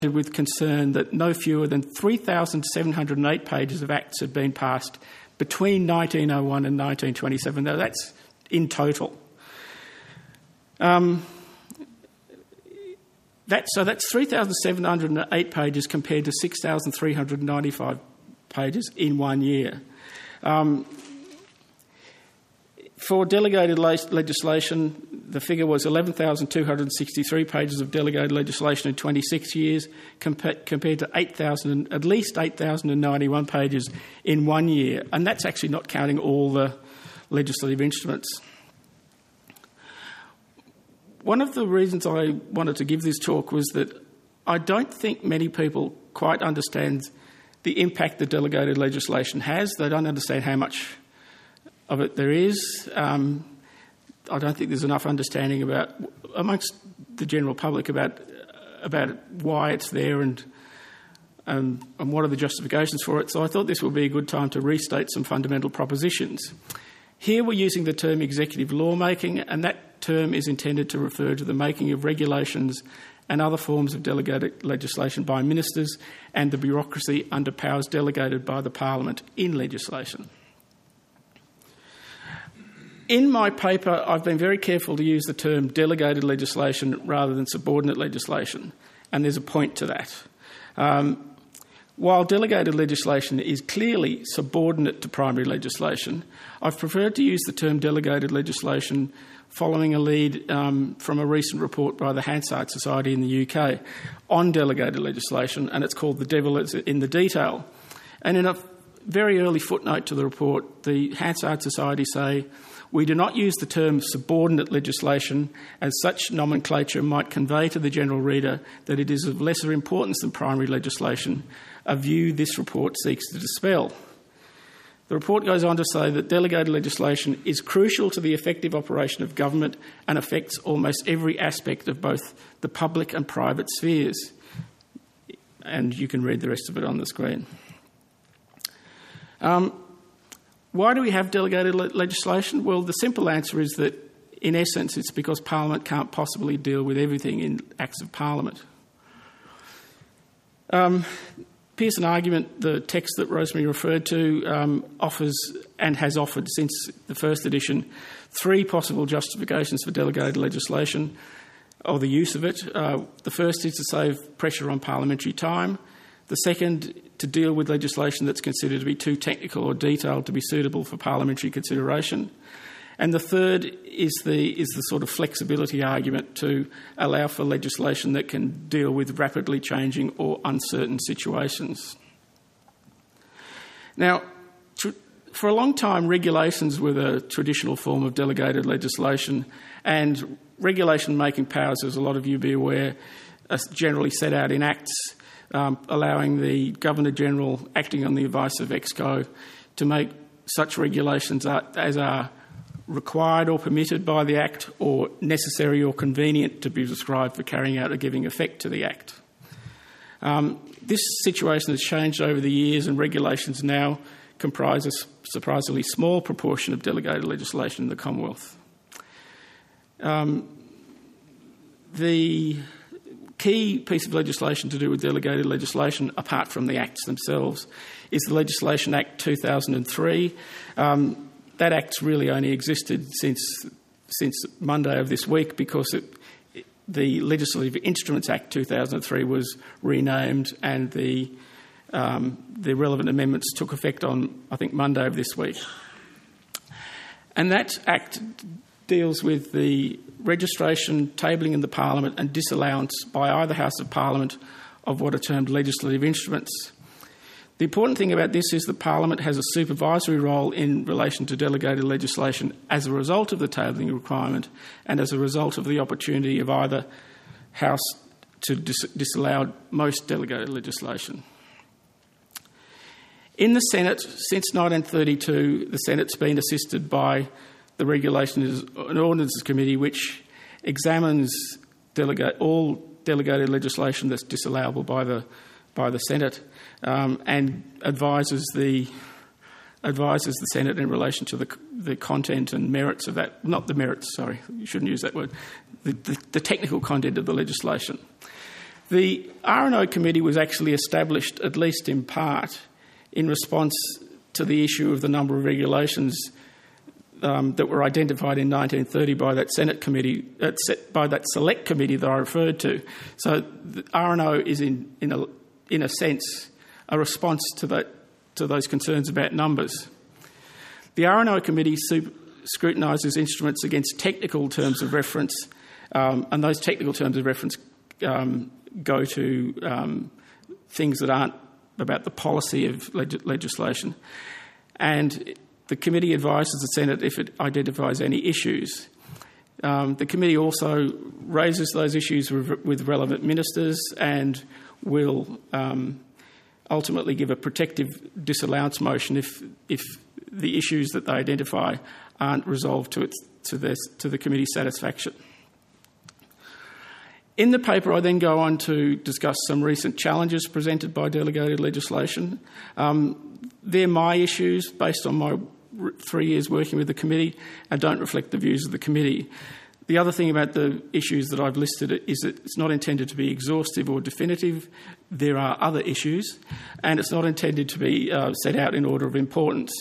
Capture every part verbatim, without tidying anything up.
with concern that no fewer than three thousand seven hundred eight pages of acts had been passed between nineteen oh one and nineteen twenty-seven. Now, that's in total. Um, that, so that's three thousand seven hundred eight pages compared to six thousand three hundred ninety-five pages in one year. Um, For delegated legislation, the figure was eleven thousand two hundred sixty-three pages of delegated legislation in twenty-six years, compa- compared to eight thousand, at least eight thousand ninety-one pages in one year, and that's actually not counting all the legislative instruments. One of the reasons I wanted to give this talk was that I don't think many people quite understand the impact that delegated legislation has. They don't understand how much of it there is. Um, I don't think there's enough understanding about amongst the general public about about why it's there and um, and what are the justifications for it. So I thought this would be a good time to restate some fundamental propositions. Here we're using the term executive lawmaking, and that term is intended to refer to the making of regulations and other forms of delegated legislation by ministers and the bureaucracy under powers delegated by the Parliament in legislation. In my paper, I've been very careful to use the term delegated legislation rather than subordinate legislation, and there's a point to that. Um, while delegated legislation is clearly subordinate to primary legislation, I've preferred to use the term delegated legislation following a lead um, from a recent report by the Hansard Society in the U K on delegated legislation, and it's called The Devil is in the Detail. And in a very early footnote to the report, the Hansard Society say, "We do not use the term subordinate legislation, as such nomenclature might convey to the general reader that it is of lesser importance than primary legislation, a view this report seeks to dispel." The report goes on to say that delegated legislation is crucial to the effective operation of government and affects almost every aspect of both the public and private spheres. And you can read the rest of it on the screen. Um, Why do we have delegated le- legislation? Well, the simple answer is that, in essence, it's because Parliament can't possibly deal with everything in Acts of Parliament. Um, Pearson argument, the text that Rosemary referred to, um, offers and has offered since the first edition three possible justifications for delegated legislation or the use of it. Uh, the first is to save pressure on parliamentary time. The second, to deal with legislation that's considered to be too technical or detailed to be suitable for parliamentary consideration. And the third is the is the sort of flexibility argument to allow for legislation that can deal with rapidly changing or uncertain situations. Now, tr- for a long time, regulations were the traditional form of delegated legislation, and regulation-making powers, as a lot of you be aware, are generally set out in acts, Um, allowing the Governor-General, acting on the advice of EXCO, to make such regulations as are required or permitted by the Act or necessary or convenient to be prescribed for carrying out or giving effect to the Act. Um, this situation has changed over the years, and regulations now comprise a surprisingly small proportion of delegated legislation in the Commonwealth. Um, the key piece of legislation to do with delegated legislation, apart from the acts themselves, is the Legislation Act two thousand three. Um, that act's really only existed since since Monday of this week because it, it, the Legislative Instruments Act two thousand three was renamed, and the um, the relevant amendments took effect on, I think, Monday of this week. And that act deals with the registration, tabling in the Parliament and disallowance by either House of Parliament of what are termed legislative instruments. The important thing about this is that Parliament has a supervisory role in relation to delegated legislation as a result of the tabling requirement and as a result of the opportunity of either House to dis- disallow most delegated legislation. In the Senate, since nineteen thirty-two, the Senate's been assisted by the Regulations and Ordinances Committee, which examines delegate, all delegated legislation that's disallowable by the by the Senate, um, and advises the advises the Senate in relation to the the content and merits of that. Not the merits, sorry, you shouldn't use that word. The, the, the technical content of the legislation. The R and O committee was actually established, at least in part, in response to the issue of the number of regulations um, that were identified in nineteen thirty by that Senate committee, uh, by that select committee that I referred to. So the R and O is, in, in, a, in a sense, a response to, that, to those concerns about numbers. The R and O committee super, scrutinises instruments against technical terms of reference, um, and those technical terms of reference um, go to um, things that aren't about the policy of leg- legislation. And the committee advises the Senate if it identifies any issues. Um, the committee also raises those issues with, with relevant ministers and will um, ultimately give a protective disallowance motion if, if the issues that they identify aren't resolved to, its, to, this, to the committee's satisfaction. In the paper, I then go on to discuss some recent challenges presented by delegated legislation. Um, they're my issues based on my three years working with the committee and don't reflect the views of the committee. The other thing about the issues that I've listed is that it's not intended to be exhaustive or definitive. There are other issues, and it's not intended to be uh, set out in order of importance.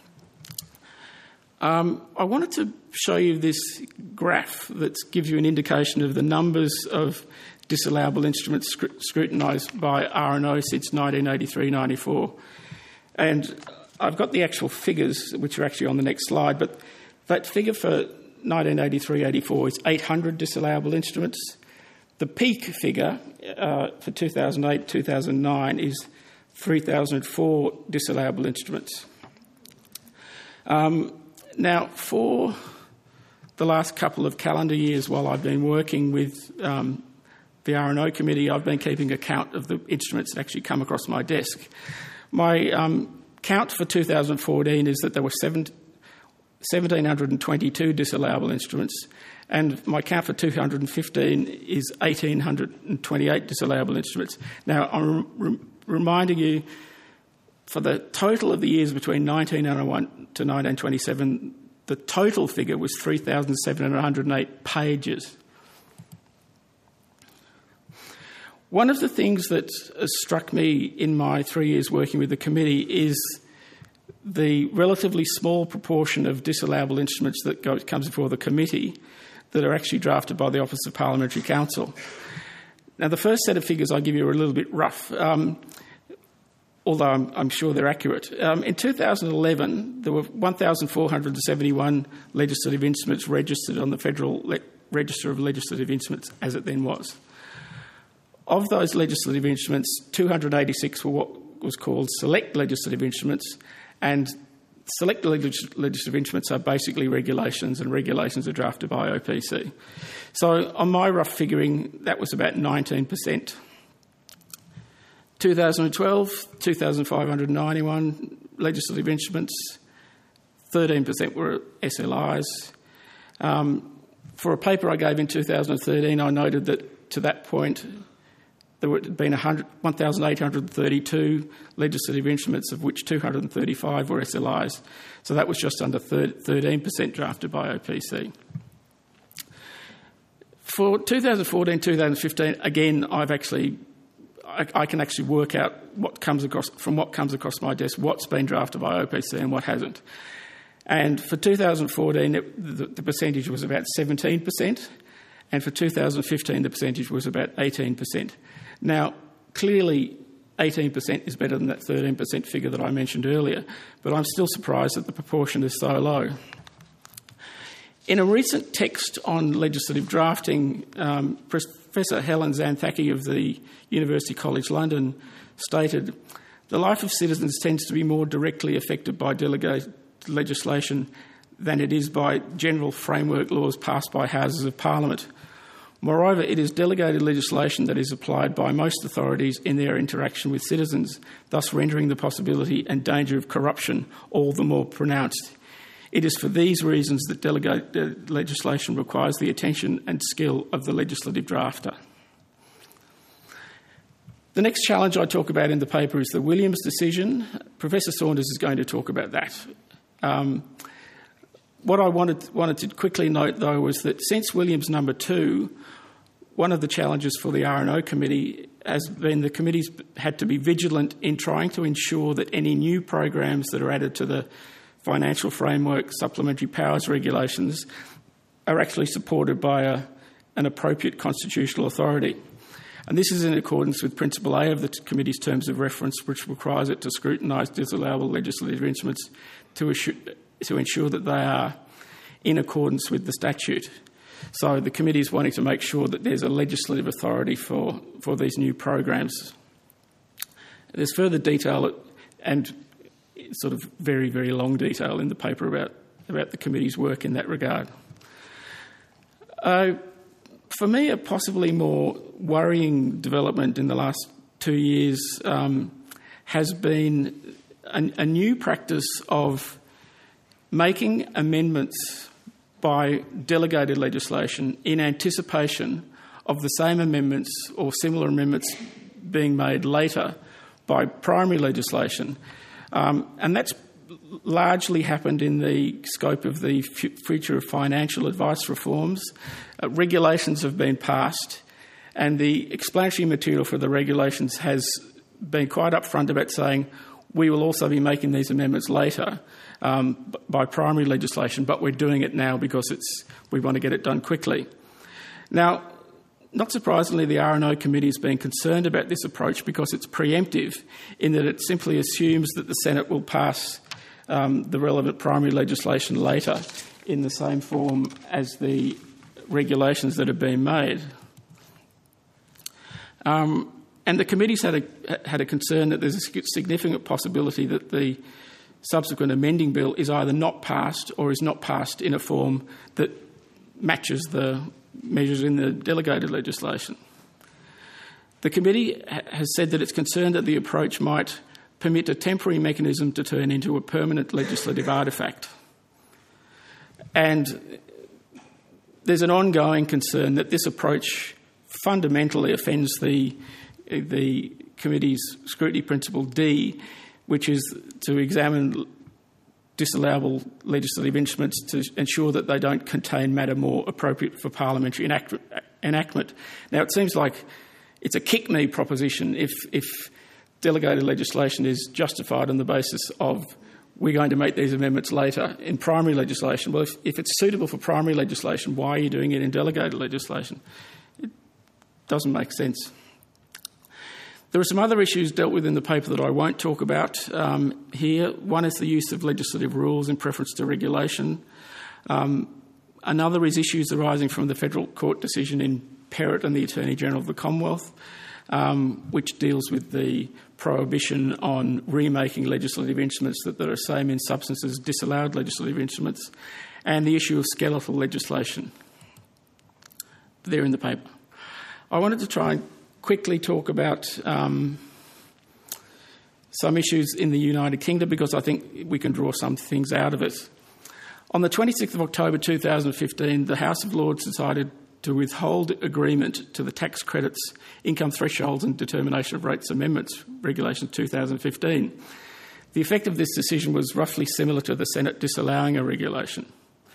Um, I wanted to show you this graph that gives you an indication of the numbers of disallowable instruments scr- scrutinised by R and O since nineteen eighty-three ninety-four. And I've got the actual figures, which are actually on the next slide, but that figure for nineteen eighty-three eighty-four is eight hundred disallowable instruments. The peak figure uh, for two thousand eight two thousand nine is three thousand four disallowable instruments. Um, Now, for the last couple of calendar years while I've been working with um, the R and O committee, I've been keeping a count of the instruments that actually come across my desk. My um, count for two thousand fourteen is that there were seven, one thousand seven hundred twenty-two disallowable instruments, and my count for two thousand fifteen is one thousand eight hundred twenty-eight disallowable instruments. Now, I'm re- reminding you, for the total of the years between nineteen oh one to nineteen twenty-seven, the total figure was three thousand seven hundred eight pages. One of the things that has struck me in my three years working with the committee is the relatively small proportion of disallowable instruments that go, comes before the committee that are actually drafted by the Office of Parliamentary Counsel. Now, the first set of figures I give you are a little bit rough. Um, although I'm, I'm sure they're accurate. Um, in two thousand eleven, there were one thousand four hundred seventy-one legislative instruments registered on the Federal Le- Register of Legislative Instruments, as it then was. Of those legislative instruments, two hundred eighty-six were what was called select legislative instruments, and select legis- legislative instruments are basically regulations, and regulations are drafted by O P C. So on my rough figuring, that was about nineteen percent. twenty twelve, two thousand five hundred ninety-one legislative instruments, thirteen percent were S L Is. Um, for a paper I gave in two thousand thirteen, I noted that to that point there had been one thousand eight hundred thirty-two legislative instruments, of which two hundred thirty-five were S L Is. So that was just under thirteen percent drafted by O P C. For twenty fourteen, twenty fifteen, again, I've actually I, I can actually work out what comes across from what comes across my desk, what's been drafted by O P C and what hasn't. And for two thousand fourteen, it, the, the percentage was about seventeen percent, and for two thousand fifteen, the percentage was about eighteen percent. Now, clearly, eighteen percent is better than that thirteen percent figure that I mentioned earlier, but I'm still surprised that the proportion is so low. In a recent text on legislative drafting, um, Professor Helen Zanthaki of the University College London stated, "The life of citizens tends to be more directly affected by delegated legislation than it is by general framework laws passed by Houses of Parliament. Moreover, it is delegated legislation that is applied by most authorities in their interaction with citizens, thus rendering the possibility and danger of corruption all the more pronounced. It is for these reasons that delegated legislation requires the attention and skill of the legislative drafter." The next challenge I talk about in the paper is the Williams decision. Professor Saunders is going to talk about that. Um, what I wanted, wanted to quickly note, though, was that since Williams number two, one of the challenges for the R and O committee has been the committee's had to be vigilant in trying to ensure that any new programs that are added to the financial framework, supplementary powers regulations, are actually supported by a, an appropriate constitutional authority. And this is in accordance with Principle A of the committee's terms of reference, which requires it to scrutinise disallowable legislative instruments to, assure, to ensure that they are in accordance with the statute. So the committee is wanting to make sure that there's a legislative authority for, for these new programs. There's further detail and sort of very, very long detail in the paper about, about the committee's work in that regard. Uh, for me, a possibly more worrying development in the last two years um, has been a, a new practice of making amendments by delegated legislation in anticipation of the same amendments or similar amendments being made later by primary legislation. Um, and that's largely happened in the scope of the f- future of financial advice reforms. Uh, regulations have been passed, and the explanatory material for the regulations has been quite upfront about saying we will also be making these amendments later um, by primary legislation, but we're doing it now because it's we want to get it done quickly. Now, not surprisingly, the R and O committee has been concerned about this approach because it's preemptive in that it simply assumes that the Senate will pass um, the relevant primary legislation later in the same form as the regulations that have been made. Um, and the committee's had a, had a concern that there's a significant possibility that the subsequent amending bill is either not passed or is not passed in a form that matches the measures in the delegated legislation. The committee ha- has said that it's concerned that the approach might permit a temporary mechanism to turn into a permanent legislative artefact. And there's an ongoing concern that this approach fundamentally offends the, the committee's scrutiny principle D, which is to examine disallowable legislative instruments to ensure that they don't contain matter more appropriate for parliamentary enact- enactment. Now, it seems like it's a kick-me proposition if, if delegated legislation is justified on the basis of we're going to make these amendments later in primary legislation. Well, if, if it's suitable for primary legislation, why are you doing it in delegated legislation? It doesn't make sense. There are some other issues dealt with in the paper that I won't talk about um, here. One is the use of legislative rules in preference to regulation. Um, another is issues arising from the Federal Court decision in Perrott and the Attorney-General of the Commonwealth, um, which deals with the prohibition on remaking legislative instruments that are the same in substance as disallowed legislative instruments, and the issue of skeletal legislation. They're in the paper. I wanted to try and quickly talk about um, some issues in the United Kingdom because I think we can draw some things out of it. On the twenty-sixth of October two thousand fifteen, the House of Lords decided to withhold agreement to the tax credits, income thresholds and determination of rates amendments, Regulation two thousand fifteen. The effect of this decision was roughly similar to the Senate disallowing a regulation.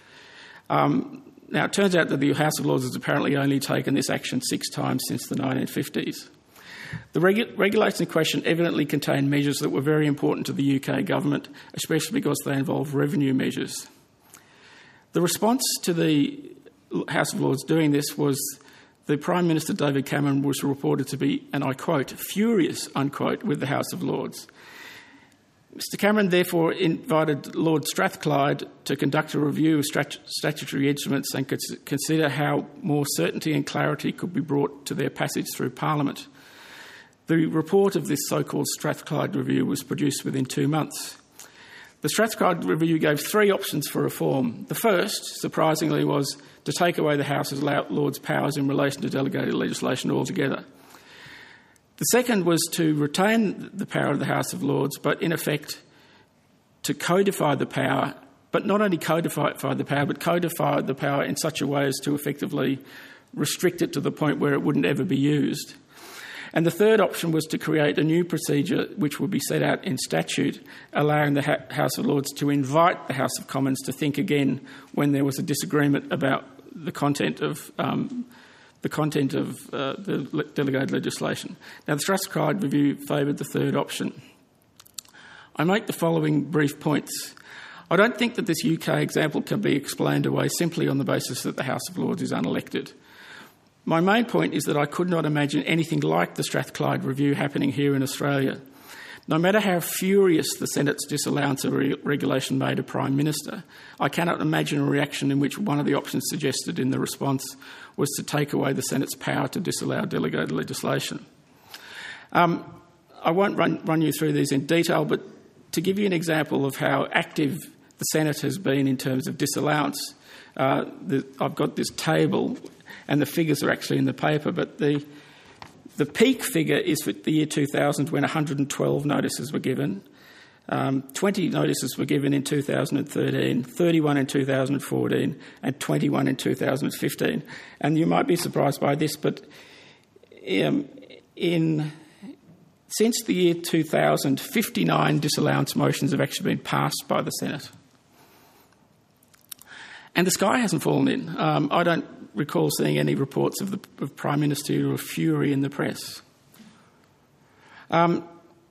Um, Now, it turns out that the House of Lords has apparently only taken this action six times since the nineteen fifties. The regu- regulations in question evidently contain measures that were very important to the U K government, especially because they involve revenue measures. The response to the House of Lords doing this was the Prime Minister, David Cameron, was reported to be, and I quote, furious, unquote, with the House of Lords. Mister Cameron therefore invited Lord Strathclyde to conduct a review of strat- statutory instruments and cons- consider how more certainty and clarity could be brought to their passage through Parliament. The report of this so-called Strathclyde review was produced within two months. The Strathclyde review gave three options for reform. The first, surprisingly, was to take away the House's Lords' powers in relation to delegated legislation altogether. The second was to retain the power of the House of Lords, but in effect to codify the power, but not only codify the power, but codify the power in such a way as to effectively restrict it to the point where it wouldn't ever be used. And the third option was to create a new procedure which would be set out in statute, allowing the House of Lords to invite the House of Commons to think again when there was a disagreement about the content of um, the content of uh, the le- delegated legislation. Now, the Strathclyde review favoured the third option. I make the following brief points. I don't think that this U K example can be explained away simply on the basis that the House of Lords is unelected. My main point is that I could not imagine anything like the Strathclyde review happening here in Australia. No matter how furious the Senate's disallowance of re- regulation made a Prime Minister, I cannot imagine a reaction in which one of the options suggested in the response was to take away the Senate's power to disallow delegated legislation. Um, I won't run, run you through these in detail, but to give you an example of how active the Senate has been in terms of disallowance, uh, the, I've got this table, and the figures are actually in the paper, but the the peak figure is for the year two thousand, when one hundred twelve notices were given. Um, twenty notices were given in two thousand thirteen, thirty-one in two thousand fourteen, and twenty-one in two thousand fifteen. And you might be surprised by this, but um, in since the year two thousand, fifty-nine disallowance motions have actually been passed by the Senate. And the sky hasn't fallen in. Um, I don't recall seeing any reports of the of Prime Ministerial fury in the press. Um,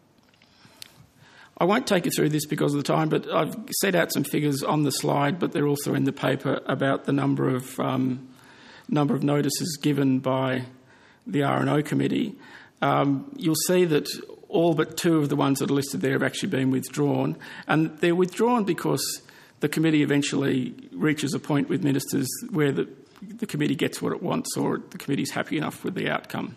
I won't take you through this because of the time, but I've set out some figures on the slide, but they're also in the paper about the number of um, number of notices given by the R and O committee. Um, you'll see that all but two of the ones that are listed there have actually been withdrawn, and they're withdrawn because the committee eventually reaches a point with ministers where the, the committee gets what it wants, or the committee's happy enough with the outcome.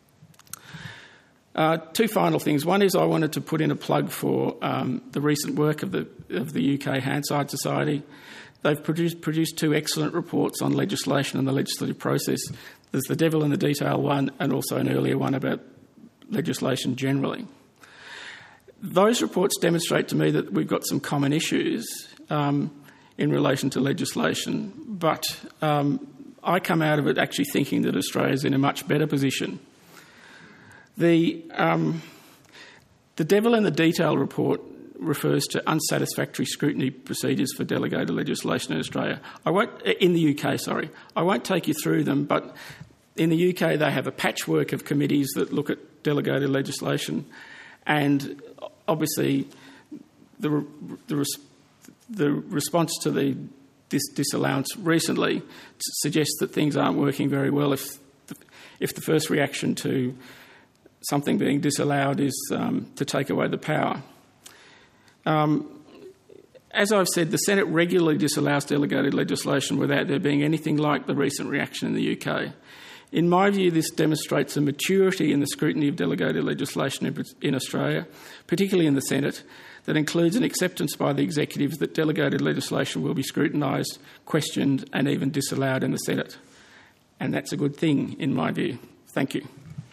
Uh, two final things. One is I wanted to put in a plug for um, the recent work of the of the U K Handside Society. They've produced, produced two excellent reports on legislation and the legislative process. There's the Devil in the Detail one, and also an earlier one about legislation generally. Those reports demonstrate to me that we've got some common issues um, in relation to legislation, but um, I come out of it actually thinking that Australia's in a much better position. The, um, the Devil in the Detail report refers to unsatisfactory scrutiny procedures for delegated legislation in Australia. I won't, in the U K, sorry. I won't take you through them, but in the U K they have a patchwork of committees that look at delegated legislation, and obviously the the, the response to the this disallowance recently suggests that things aren't working very well if the, if the first reaction to something being disallowed is um, to take away the power. Um, as I've said, the Senate regularly disallows delegated legislation without there being anything like the recent reaction in the U K. In my view, this demonstrates a maturity in the scrutiny of delegated legislation in, in Australia, particularly in the Senate, that includes an acceptance by the executive that delegated legislation will be scrutinised, questioned and even disallowed in the Senate. And that's a good thing, in my view. Thank you.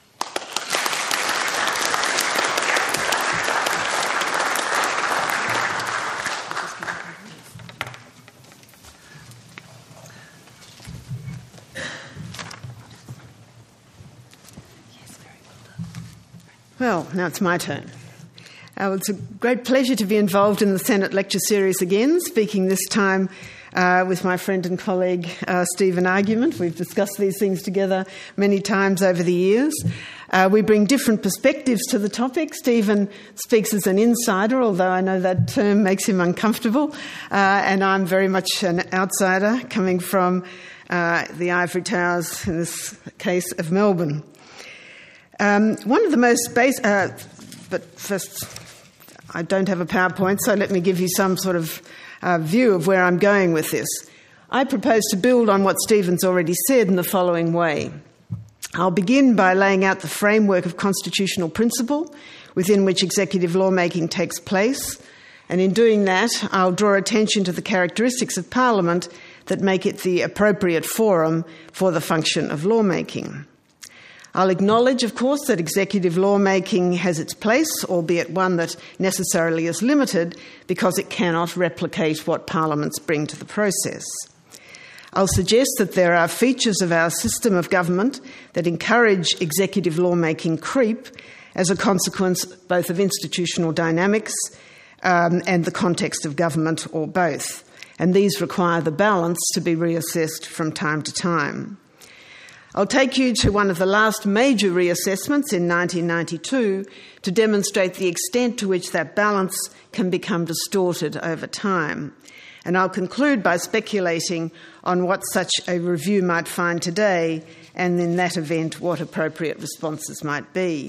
Well, now it's my turn. Uh, it's a great pleasure to be involved in the Senate lecture series again, speaking this time uh, with my friend and colleague uh, Stephen Argument. We've discussed these things together many times over the years. Uh, we bring different perspectives to the topic. Stephen speaks as an insider, although I know that term makes him uncomfortable, uh, and I'm very much an outsider coming from uh, the ivory towers, in this case, of Melbourne. Um, one of the most base, uh, but first, I don't have a PowerPoint, so let me give you some sort of uh, view of where I'm going with this. I propose to build on what Stephen's already said in the following way. I'll begin by laying out the framework of constitutional principle within which executive lawmaking takes place, and in doing that, I'll draw attention to the characteristics of Parliament that make it the appropriate forum for the function of lawmaking. I'll acknowledge, of course, that executive lawmaking has its place, albeit one that necessarily is limited because it cannot replicate what parliaments bring to the process. I'll suggest that there are features of our system of government that encourage executive lawmaking creep as a consequence both of institutional dynamics um, and the context of government, or both. And these require the balance to be reassessed from time to time. I'll take you to one of the last major reassessments in nineteen ninety-two to demonstrate the extent to which that balance can become distorted over time. And I'll conclude by speculating on what such a review might find today, and in that event, what appropriate responses might be.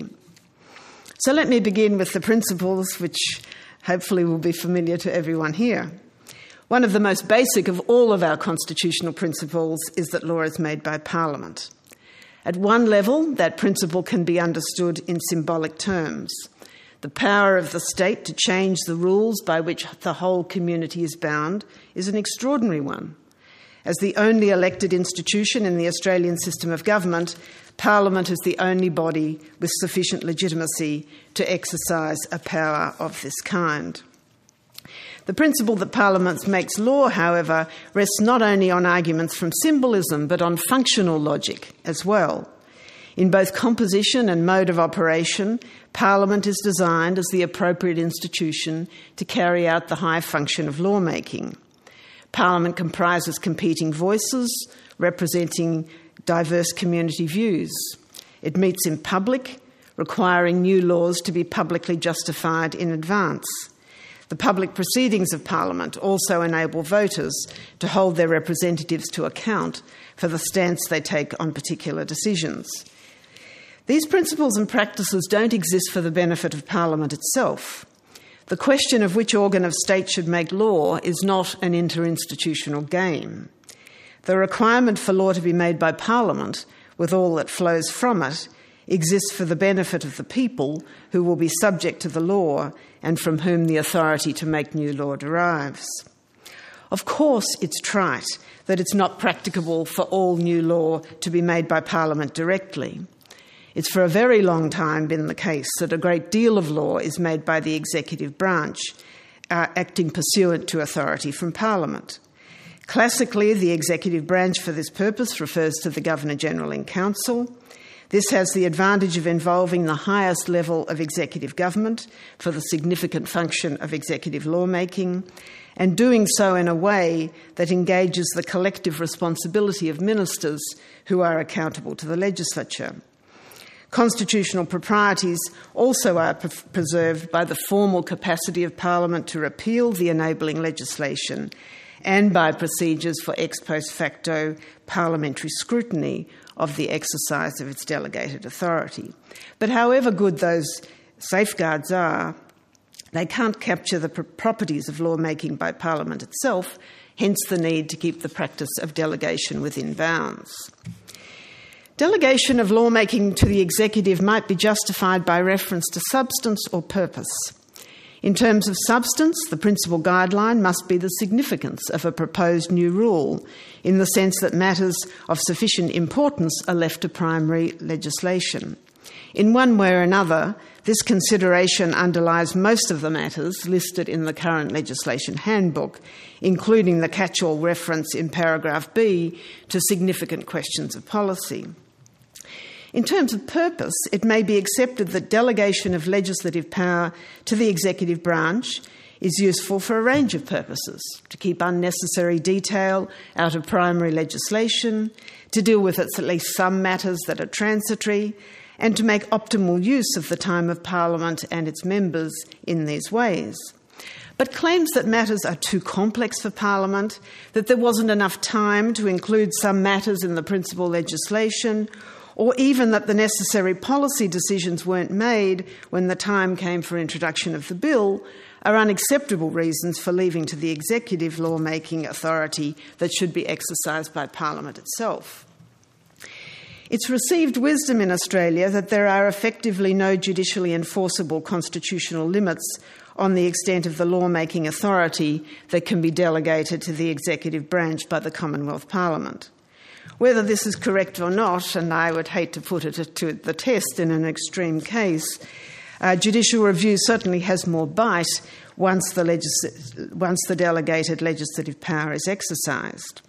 So let me begin with the principles, which hopefully will be familiar to everyone here. One of the most basic of all of our constitutional principles is that law is made by Parliament. At one level, that principle can be understood in symbolic terms. The power of the state to change the rules by which the whole community is bound is an extraordinary one. As the only elected institution in the Australian system of government, Parliament is the only body with sufficient legitimacy to exercise a power of this kind. The principle that Parliament makes law, however, rests not only on arguments from symbolism, but on functional logic as well. In both composition and mode of operation, Parliament is designed as the appropriate institution to carry out the high function of lawmaking. Parliament comprises competing voices, representing diverse community views. It meets in public, requiring new laws to be publicly justified in advance. The public proceedings of Parliament also enable voters to hold their representatives to account for the stance they take on particular decisions. These principles and practices don't exist for the benefit of Parliament itself. The question of which organ of state should make law is not an interinstitutional game. The requirement for law to be made by Parliament, with all that flows from it, exists for the benefit of the people who will be subject to the law and from whom the authority to make new law derives. Of course, it's trite that it's not practicable for all new law to be made by Parliament directly. It's for a very long time been the case that a great deal of law is made by the executive branch, uh, acting pursuant to authority from Parliament. Classically, the executive branch for this purpose refers to the Governor-General in Council. This has the advantage of involving the highest level of executive government for the significant function of executive lawmaking, and doing so in a way that engages the collective responsibility of ministers who are accountable to the legislature. Constitutional proprieties also are pre- preserved by the formal capacity of Parliament to repeal the enabling legislation and by procedures for ex post facto parliamentary scrutiny of the exercise of its delegated authority. But however good those safeguards are, they can't capture the pr- properties of lawmaking by Parliament itself, hence the need to keep the practice of delegation within bounds. Delegation of lawmaking to the executive might be justified by reference to substance or purpose. In terms of substance, the principal guideline must be the significance of a proposed new rule, in the sense that matters of sufficient importance are left to primary legislation. In one way or another, this consideration underlies most of the matters listed in the current legislation handbook, including the catch-all reference in paragraph B to significant questions of policy. In terms of purpose, it may be accepted that delegation of legislative power to the executive branch is useful for a range of purposes: to keep unnecessary detail out of primary legislation, to deal with at least some matters that are transitory, and to make optimal use of the time of Parliament and its members in these ways. But claims that matters are too complex for Parliament, that there wasn't enough time to include some matters in the principal legislation, or even that the necessary policy decisions weren't made when the time came for introduction of the bill, are unacceptable reasons for leaving to the executive lawmaking authority that should be exercised by Parliament itself. It's received wisdom in Australia that there are effectively no judicially enforceable constitutional limits on the extent of the lawmaking authority that can be delegated to the executive branch by the Commonwealth Parliament. Whether this is correct or not, and I would hate to put it to the test in an extreme case, uh, judicial review certainly has more bite once the, legis- once the delegated legislative power is exercised.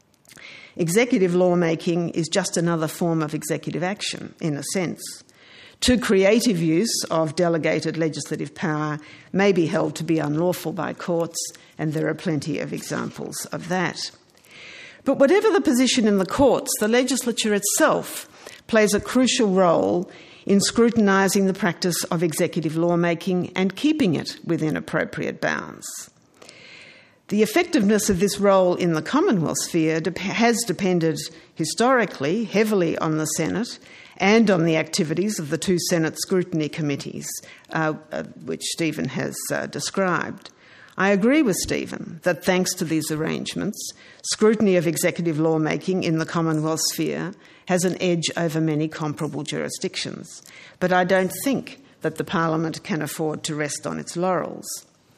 Executive lawmaking is just another form of executive action, in a sense. Too creative use of delegated legislative power may be held to be unlawful by courts, and there are plenty of examples of that. But whatever the position in the courts, the legislature itself plays a crucial role in scrutinising the practice of executive lawmaking and keeping it within appropriate bounds. The effectiveness of this role in the Commonwealth sphere de- has depended historically heavily on the Senate and on the activities of the two Senate scrutiny committees, uh, uh, which Stephen has uh, described. I agree with Stephen that thanks to these arrangements, scrutiny of executive lawmaking in the Commonwealth sphere has an edge over many comparable jurisdictions. But I don't think that the Parliament can afford to rest on its laurels.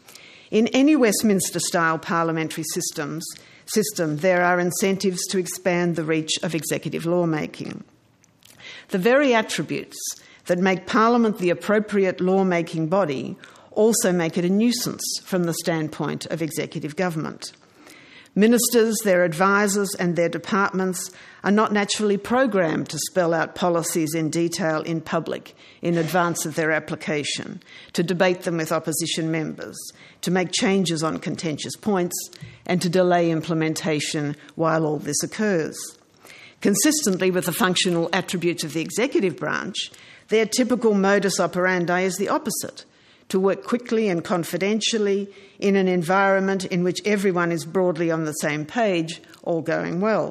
In any Westminster-style parliamentary systems, system, there are incentives to expand the reach of executive lawmaking. The very attributes that make Parliament the appropriate lawmaking body also make it a nuisance from the standpoint of executive government. Ministers, their advisers and their departments are not naturally programmed to spell out policies in detail in public in advance of their application, to debate them with opposition members, to make changes on contentious points, and to delay implementation while all this occurs. Consistently with the functional attributes of the executive branch, their typical modus operandi is the opposite: to work quickly and confidentially in an environment in which everyone is broadly on the same page, all going well.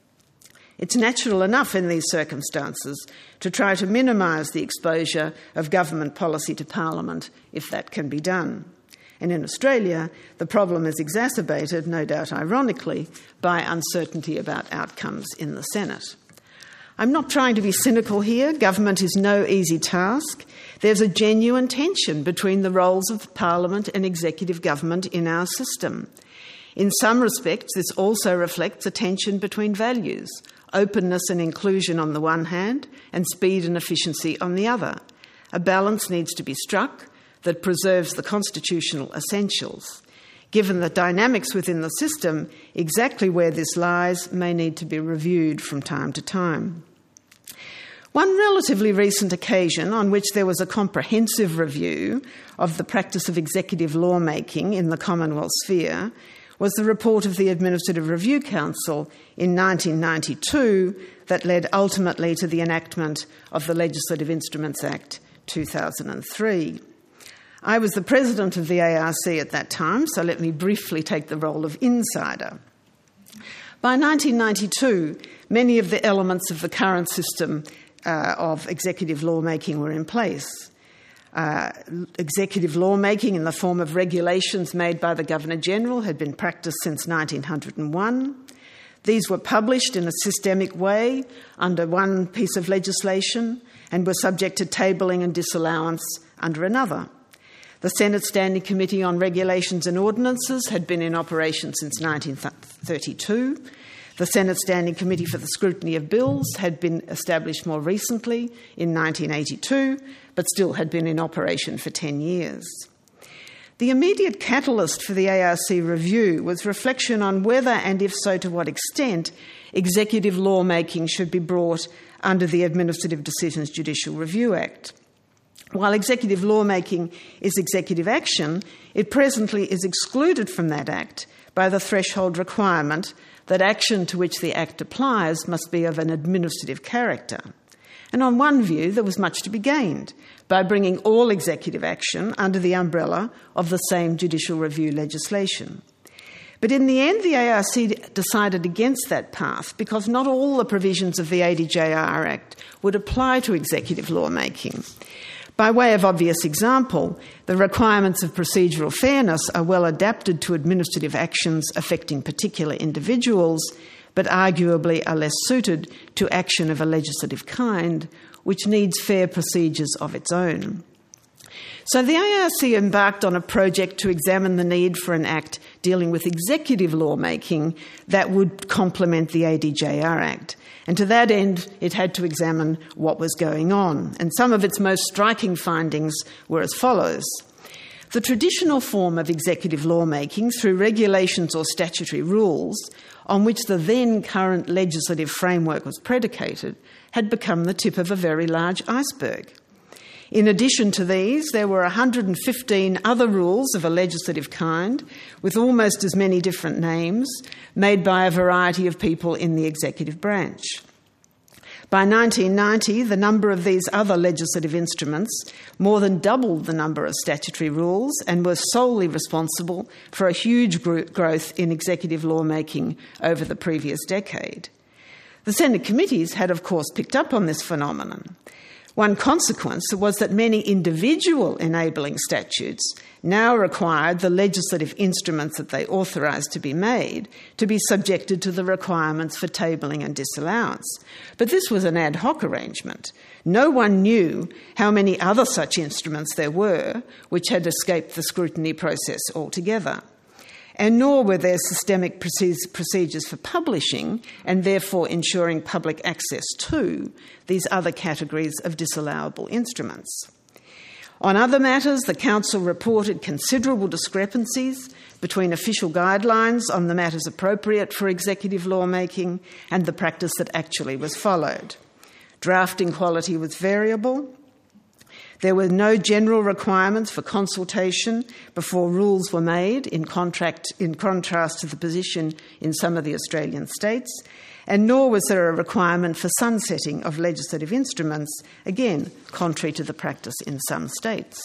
It's natural enough in these circumstances to try to minimise the exposure of government policy to Parliament if that can be done. And in Australia, the problem is exacerbated, no doubt ironically, by uncertainty about outcomes in the Senate. I'm not trying to be cynical here. Government is no easy task. There's a genuine tension between the roles of Parliament and executive government in our system. In some respects, this also reflects a tension between values: openness and inclusion on the one hand, and speed and efficiency on the other. A balance needs to be struck that preserves the constitutional essentials. Given the dynamics within the system, exactly where this lies may need to be reviewed from time to time. One relatively recent occasion on which there was a comprehensive review of the practice of executive lawmaking in the Commonwealth sphere was the report of the Administrative Review Council in nineteen ninety-two that led ultimately to the enactment of the Legislative Instruments Act two thousand three. I was the president of the A R C at that time, so let me briefly take the role of insider. By nineteen ninety-two, many of the elements of the current system uh, of executive lawmaking were in place. Uh, executive lawmaking in the form of regulations made by the Governor-General had been practised since nineteen oh one. These were published in a systemic way under one piece of legislation and were subject to tabling and disallowance under another. The Senate Standing Committee on Regulations and Ordinances had been in operation since nineteen thirty-two. The Senate Standing Committee for the Scrutiny of Bills had been established more recently in nineteen eighty-two, but still had been in operation for ten years. The immediate catalyst for the A R C review was reflection on whether, and if so to what extent, executive lawmaking should be brought under the Administrative Decisions Judicial Review Act. While executive lawmaking is executive action, it presently is excluded from that Act by the threshold requirement that action to which the Act applies must be of an administrative character. And on one view, there was much to be gained by bringing all executive action under the umbrella of the same judicial review legislation. But in the end, the A R C decided against that path because not all the provisions of the A D J R Act would apply to executive lawmaking. By way of obvious example, the requirements of procedural fairness are well adapted to administrative actions affecting particular individuals, but arguably are less suited to action of a legislative kind, which needs fair procedures of its own. So the A R C embarked on a project to examine the need for an Act dealing with executive lawmaking that would complement the A D J R Act. And to that end, it had to examine what was going on. And some of its most striking findings were as follows. The traditional form of executive lawmaking through regulations or statutory rules on which the then current legislative framework was predicated had become the tip of a very large iceberg. In addition to these, there were one hundred fifteen other rules of a legislative kind, with almost as many different names, made by a variety of people in the executive branch. By nineteen ninety, the number of these other legislative instruments more than doubled the number of statutory rules and were solely responsible for a huge growth in executive lawmaking over the previous decade. The Senate committees had, of course, picked up on this phenomenon. One consequence was that many individual enabling statutes now required the legislative instruments that they authorised to be made to be subjected to the requirements for tabling and disallowance. But this was an ad hoc arrangement. No one knew how many other such instruments there were which had escaped the scrutiny process altogether. And nor were there systemic procedures for publishing and therefore ensuring public access to these other categories of disallowable instruments. On other matters, the Council reported considerable discrepancies between official guidelines on the matters appropriate for executive lawmaking and the practice that actually was followed. Drafting quality was variable. There were no general requirements for consultation before rules were made, in, contract, in contrast to the position in some of the Australian states, and nor was there a requirement for sunsetting of legislative instruments, again, contrary to the practice in some states.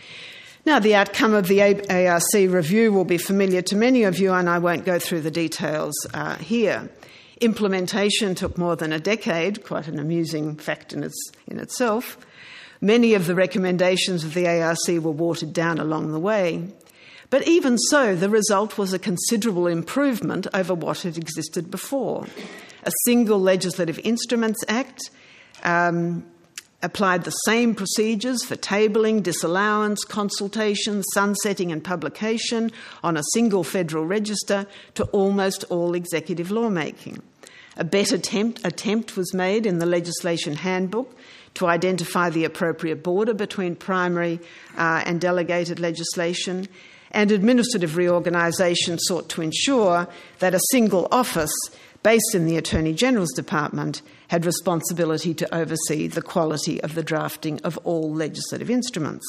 Now, the outcome of the A R C review will be familiar to many of you, and I won't go through the details uh, here. Implementation took more than a decade, quite an amusing fact in, its, in itself. Many of the recommendations of the A R C were watered down along the way. But even so, the result was a considerable improvement over what had existed before. A single Legislative Instruments Act um, applied the same procedures for tabling, disallowance, consultation, sunsetting and publication on a single federal register to almost all executive lawmaking. A better attempt, attempt was made in the Legislation Handbook to identify the appropriate border between primary uh, and delegated legislation, and administrative reorganisation sought to ensure that a single office based in the Attorney General's Department had responsibility to oversee the quality of the drafting of all legislative instruments.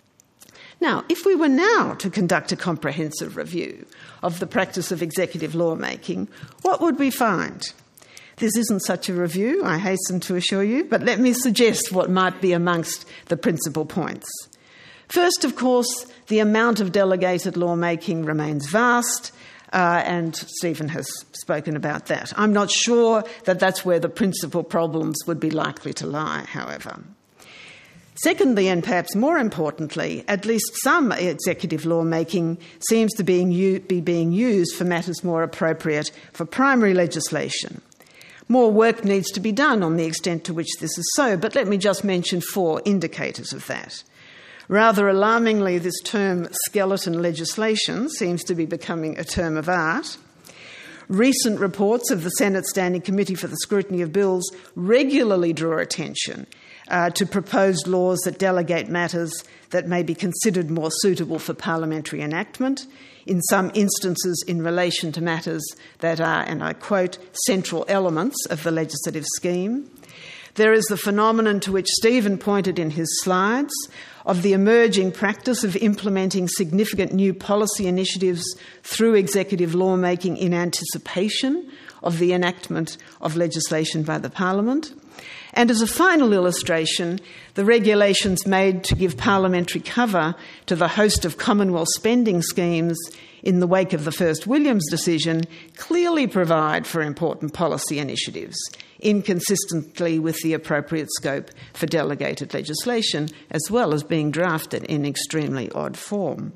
Now, if we were now to conduct a comprehensive review of the practice of executive lawmaking, what would we find? This isn't such a review, I hasten to assure you, but let me suggest what might be amongst the principal points. First, of course, the amount of delegated lawmaking remains vast, uh, and Stephen has spoken about that. I'm not sure that that's where the principal problems would be likely to lie, however. Secondly, and perhaps more importantly, at least some executive lawmaking seems to be being used for matters more appropriate for primary legislation. More work needs to be done on the extent to which this is so, but let me just mention four indicators of that. Rather alarmingly, this term skeleton legislation seems to be becoming a term of art. Recent reports of the Senate Standing Committee for the Scrutiny of Bills regularly draw attention uh, to proposed laws that delegate matters that may be considered more suitable for parliamentary enactment, in some instances in relation to matters that are, and I quote, central elements of the legislative scheme. There is the phenomenon to which Stephen pointed in his slides of the emerging practice of implementing significant new policy initiatives through executive lawmaking in anticipation of the enactment of legislation by the Parliament. And as a final illustration, the regulations made to give parliamentary cover to the host of Commonwealth spending schemes in the wake of the first Williams decision clearly provide for important policy initiatives, inconsistently with the appropriate scope for delegated legislation, as well as being drafted in extremely odd form.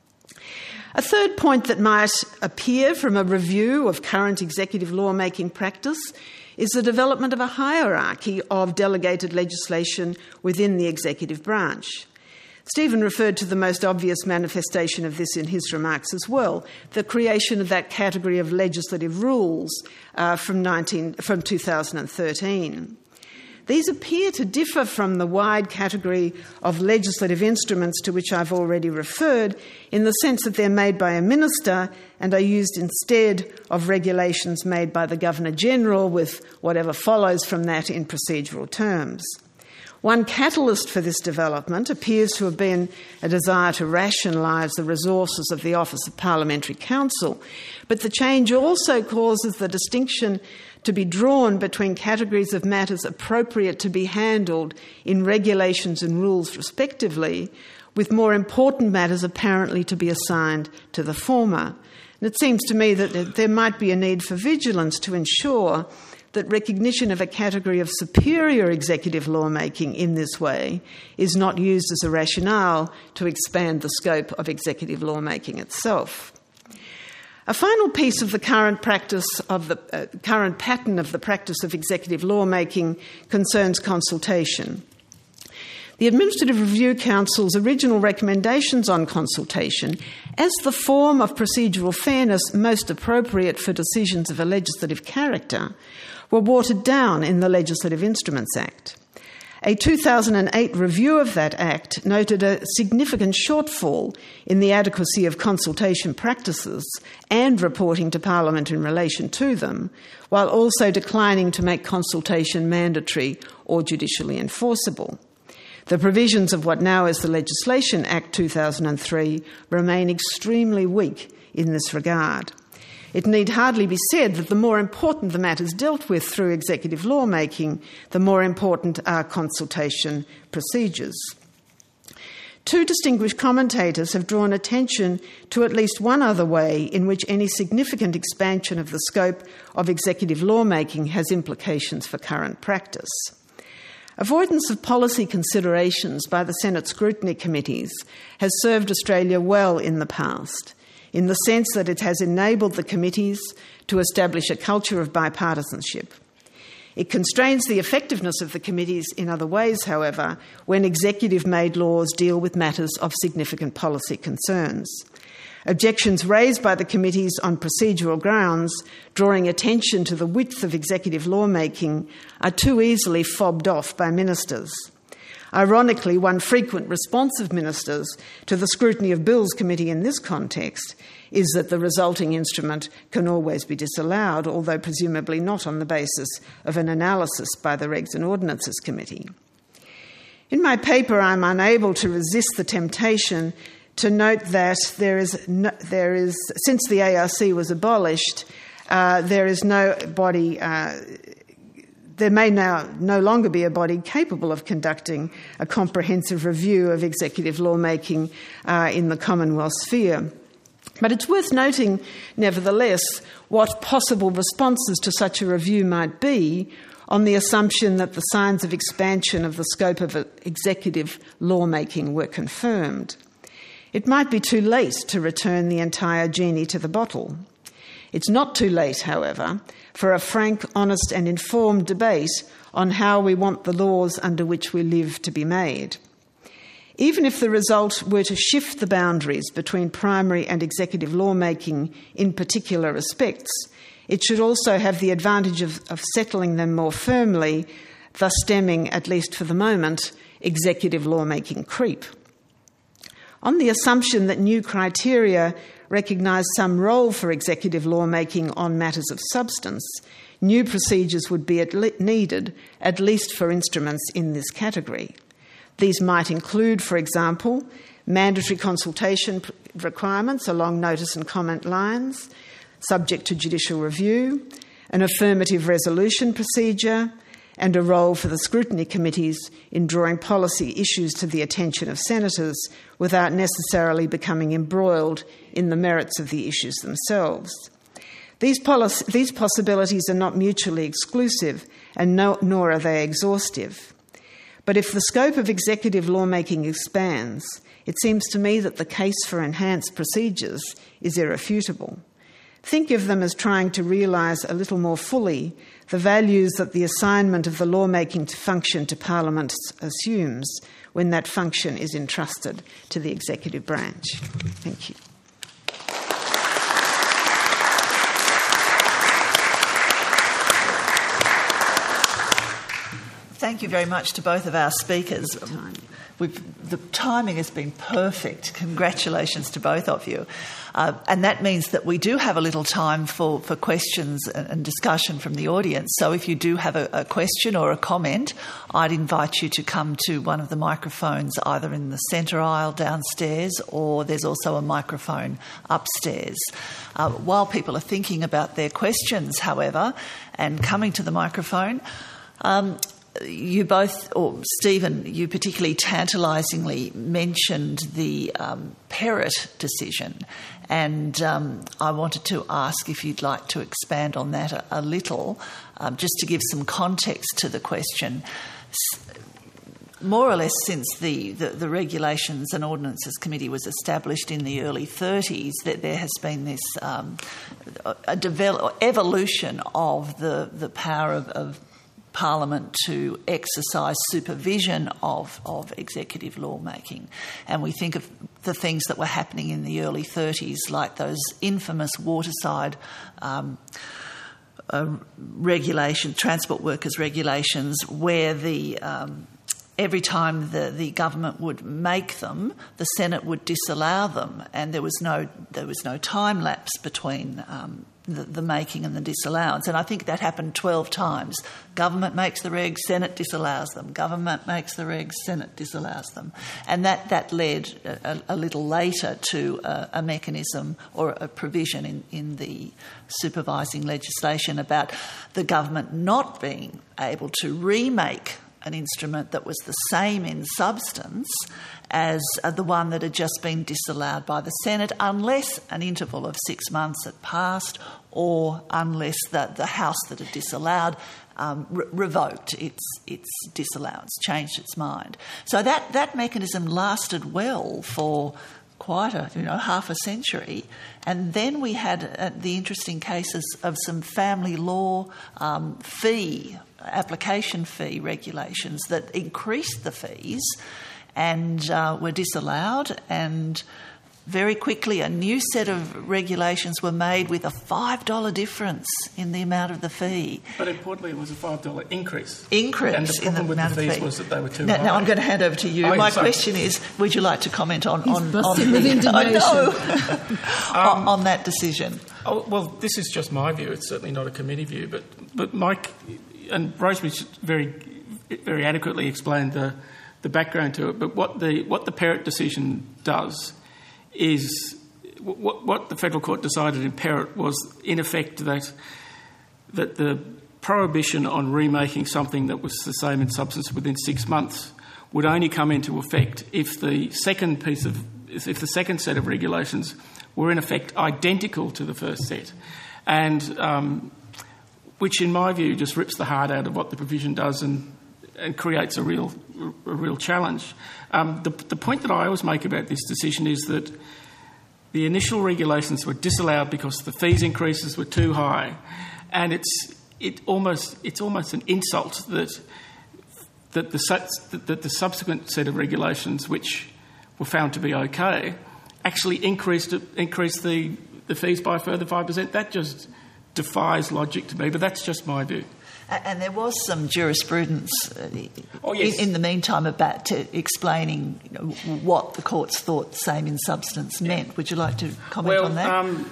A third point that might appear from a review of current executive lawmaking practice is the development of a hierarchy of delegated legislation within the executive branch. Stephen referred to the most obvious manifestation of this in his remarks as well, the creation of that category of legislative rules uh, from, nineteen, from two thousand thirteen. These appear to differ from the wide category of legislative instruments to which I've already referred, in the sense that they're made by a minister and are used instead of regulations made by the Governor-General, with whatever follows from that in procedural terms. One catalyst for this development appears to have been a desire to rationalise the resources of the Office of Parliamentary Counsel, but the change also causes the distinction to be drawn between categories of matters appropriate to be handled in regulations and rules respectively, with more important matters apparently to be assigned to the former. And it seems to me that there might be a need for vigilance to ensure that recognition of a category of superior executive lawmaking in this way is not used as a rationale to expand the scope of executive lawmaking itself. A final piece of the current practice of the uh, current pattern of the practice of executive lawmaking concerns consultation. The Administrative Review Council's original recommendations on consultation, as the form of procedural fairness most appropriate for decisions of a legislative character, were watered down in the Legislative Instruments Act. A two thousand eight review of that Act noted a significant shortfall in the adequacy of consultation practices and reporting to Parliament in relation to them, while also declining to make consultation mandatory or judicially enforceable. The provisions of what now is the Legislation Act two thousand three remain extremely weak in this regard. It need hardly be said that the more important the matters dealt with through executive lawmaking, the more important are consultation procedures. Two distinguished commentators have drawn attention to at least one other way in which any significant expansion of the scope of executive lawmaking has implications for current practice. Avoidance of policy considerations by the Senate scrutiny committees has served Australia well in the past, in the sense that it has enabled the committees to establish a culture of bipartisanship. It constrains the effectiveness of the committees in other ways, however, when executive-made laws deal with matters of significant policy concerns. Objections raised by the committees on procedural grounds, drawing attention to the width of executive lawmaking, are too easily fobbed off by ministers. Ironically, one frequent response of ministers to the Scrutiny of Bills Committee in this context is that the resulting instrument can always be disallowed, although presumably not on the basis of an analysis by the Regs and Ordinances Committee. In my paper, I'm unable to resist the temptation to note that there is, no, there is since the A R C was abolished, uh, there is no body... Uh, There may now no longer be a body capable of conducting a comprehensive review of executive lawmaking uh, in the Commonwealth sphere. But it's worth noting, nevertheless, what possible responses to such a review might be on the assumption that the signs of expansion of the scope of executive lawmaking were confirmed. It might be too late to return the entire genie to the bottle. It's not too late, however, for a frank, honest and informed debate on how we want the laws under which we live to be made. Even if the result were to shift the boundaries between primary and executive lawmaking in particular respects, it should also have the advantage of, of settling them more firmly, thus stemming, at least for the moment, executive lawmaking creep. On the assumption that new criteria recognise some role for executive lawmaking on matters of substance, new procedures would be at le- needed, at least for instruments in this category. These might include, for example, mandatory consultation requirements along notice and comment lines, subject to judicial review, an affirmative resolution procedure, and a role for the scrutiny committees in drawing policy issues to the attention of senators without necessarily becoming embroiled in the merits of the issues themselves. These, policy, these possibilities are not mutually exclusive, and no, nor are they exhaustive. But if the scope of executive lawmaking expands, it seems to me that the case for enhanced procedures is irrefutable. Think of them as trying to realise a little more fully the values that the assignment of the lawmaking function to Parliament assumes when that function is entrusted to the executive branch. Thank you. Thank thank you very much to both of our speakers. We've, the timing has been perfect. Congratulations to both of you. Uh, and that means that we do have a little time for, for questions and, and discussion from the audience. So if you do have a, a question or a comment, I'd invite you to come to one of the microphones either in the centre aisle downstairs, or there's also a microphone upstairs. Uh, while people are thinking about their questions, however, and coming to the microphone, um, you both, or Stephen, you particularly tantalisingly mentioned the um, Perrott decision, and um, I wanted to ask if you'd like to expand on that a, a little, um, just to give some context to the question. S- more or less since the, the, the Regulations and Ordinances Committee was established in the early thirties, that there has been this um, a develop, evolution of the, the power of, of Parliament to exercise supervision of, of executive lawmaking. And we think of the things that were happening in the early thirties, like those infamous waterside um, uh, regulation, transport workers regulations, where the um, every time the, the government would make them, the Senate would disallow them, and there was no there was no time lapse between um, the, the making and the disallowance. And I think that happened twelve times. Government makes the regs, Senate disallows them. Government makes the regs, Senate disallows them. And that, that led a, a little later to a, a mechanism or a provision in, in the supervising legislation about the government not being able to remake an instrument that was the same in substance as uh, the one that had just been disallowed by the Senate, unless an interval of six months had passed, or unless the, the House that had disallowed um, re- revoked its its disallowance, changed its mind. So that, that mechanism lasted well for quite a, you know, half a century. And then we had uh, the interesting cases of some family law um, fee application fee regulations that increased the fees and uh, were disallowed, and very quickly a new set of regulations were made with a five dollars difference in the amount of the fee. But importantly, it was a five dollars increase. Increase and the in the problem with amount the fees of fee. was that they were too now, high. Now I'm going to hand over to you. Oh, My sorry. question is, would you like to comment on He's on, busted on, with indignation. oh, no. on, on that decision? Oh, well, this is just my view. It's certainly not a committee view. But, but Mike and Rosemary very, very adequately explained the, the background to it. But what the, what the Perrott decision does is, what, what the Federal Court decided in Perrott was, in effect, that, that the prohibition on remaking something that was the same in substance within six months would only come into effect if the second piece of, if the second set of regulations were in effect identical to the first set, and um, which, in my view, just rips the heart out of what the provision does and, and creates a real, a real challenge. Um, the, the point that I always make about this decision is that the initial regulations were disallowed because the fees increases were too high, and it's it almost it's almost an insult that that the that the subsequent set of regulations, which were found to be okay, actually increased increased the, the fees by a further five percent. That just defies logic to me, but that's just my view. And there was some jurisprudence uh, oh, yes. in, in the meantime about to explaining, you know, what the courts thought same in substance meant. Yeah. Would you like to comment well, on that? Um,